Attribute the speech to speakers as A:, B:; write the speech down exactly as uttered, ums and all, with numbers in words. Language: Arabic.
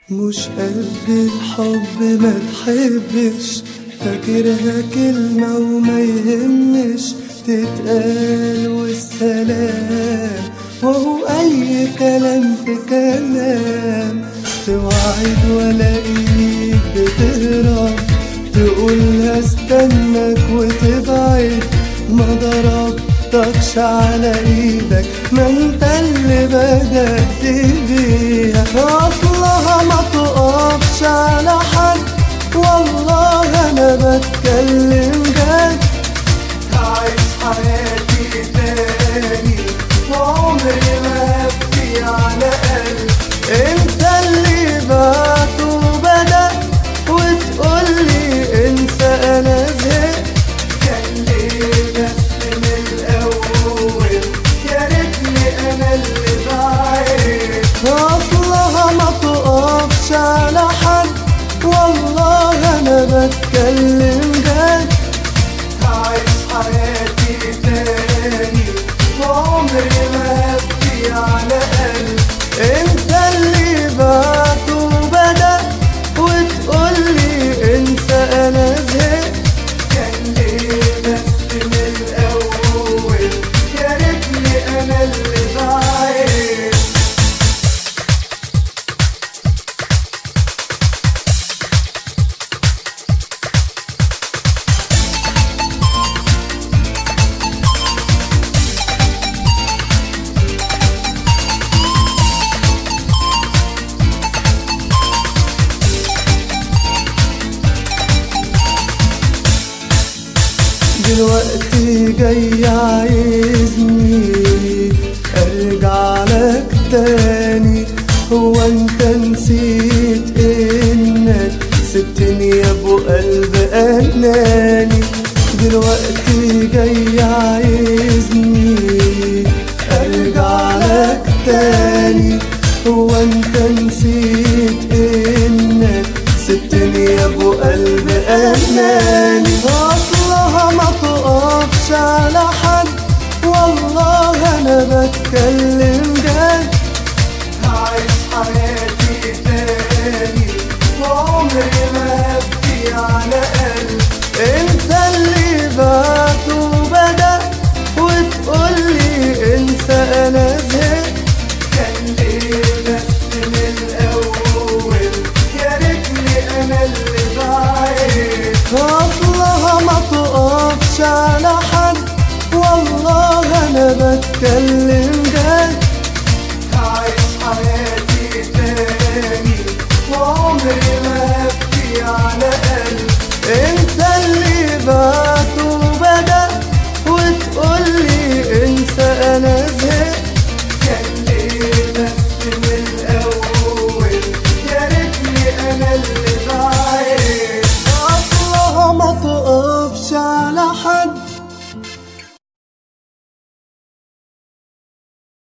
A: مش قد الحب ما تحبش، فاكرها كلمة وما يهمش تتقال والسلام، وهو أي كلام في كلام. توعد ولا إيد بتهرب، تقولها استنك وتبعد. ما ضربتكش على إيدك، ما انت اللي بدأت بيها. أصلها ما تقفش على حد، والله أنا بتكلم جد. هعيش حياتي تاني وعمري ما هبكي على قلب. انت اللي بعت وبدأ وتقولي انسى انا زهقت. كان ليه بس من الاول، يا ريتني انا اللي بعيد. اصلها ما تقفش على حد، والله انا بتكلم جد. هعيش حياتي تاني وعمري ما هبكي على قلب. انت اللي بعت وبدأ وتقولي انسى انا زهقت. كان ليه بس من الاول، يا ريتني انا اللي بعيد. دلوقتي جاي عايزني ارجع لك تاني. هو انت نسيت انك سبتني يا ابو قلب اناني؟ دلوقتي جاي عايزني ارجع لك تاني. هو انت نسيت انك سبتني يا ابو قلب اناني؟